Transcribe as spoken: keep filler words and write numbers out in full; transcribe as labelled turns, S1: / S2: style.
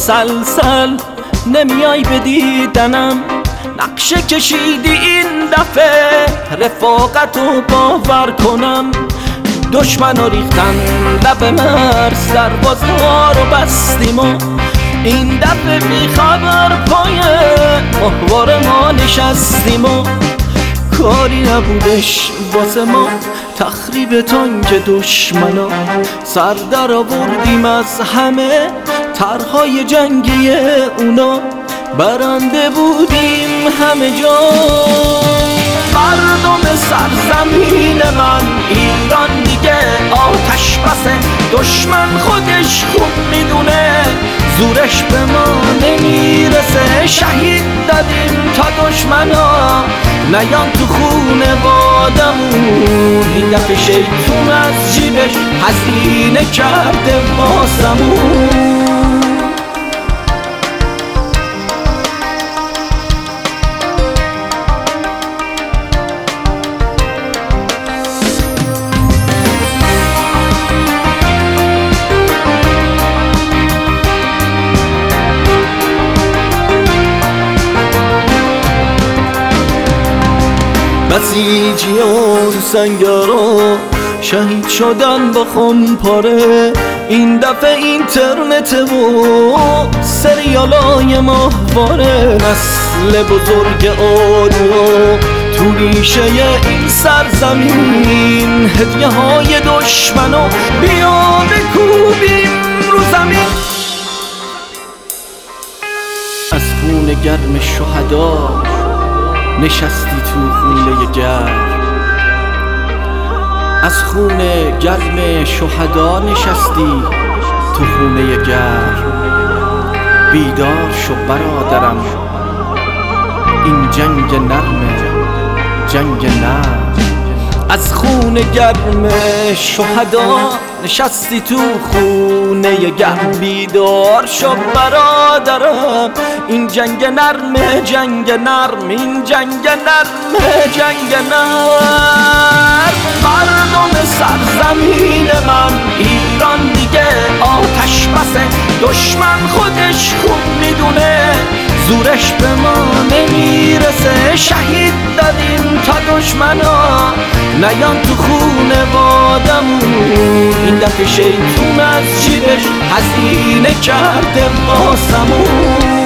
S1: مسلسل نمیای به دیدنم، نقشه کشیدی این دفعه رفاقتو باور کنم. دشمنو ریختن لب مرز، دروازها رو بستیم و این دفعه بیخبر پای محور ما نشستیم و کاری نبودش واسه ما تخریب تانک دشمنا. سر در آوردیم از همه طرحهای جنگی اونا، برنده بودیم همه جا. مردم سرزمین من ایران دیگه آتش بسه، دشمن خودش خوب میدونه زورش به ما نمیرسه. شهید دادیم تا دشمنا نیان تو خونه بادمون، این دفعه شیطون از جیبش هزینه کرده واسمون. بسیجیان سنگرها شهید شدن با خمپاره، این دفعه اینترنت و سریالای ماهواره. نسل بزرگ آدوا تو ریشه این سرزمین، هدیه های دشمنو بیا بکوبیم رو زمین. از خون گرم شهدا نشستی تو خونه گرم، از خون گرم شهدا نشستی تو خونه گرم. بیدار شو برادرم، این جنگ نرمه جنگ نرم. از خون گرم شهدا نشستی تو خونه گرم، بیدار شو برادرم، این جنگ نرمه جنگ نرم، این جنگ نرمه جنگ نرم. مردم سرزمین من ایران دیگه آتش بسه، دشمن خودش خوب میدونه زورش به ما نمیرسه. شهید دادیم تا دشمنا نیان تو خونه بادمون، این دفعه شیطون از جیبش هزینه کرده واسمون.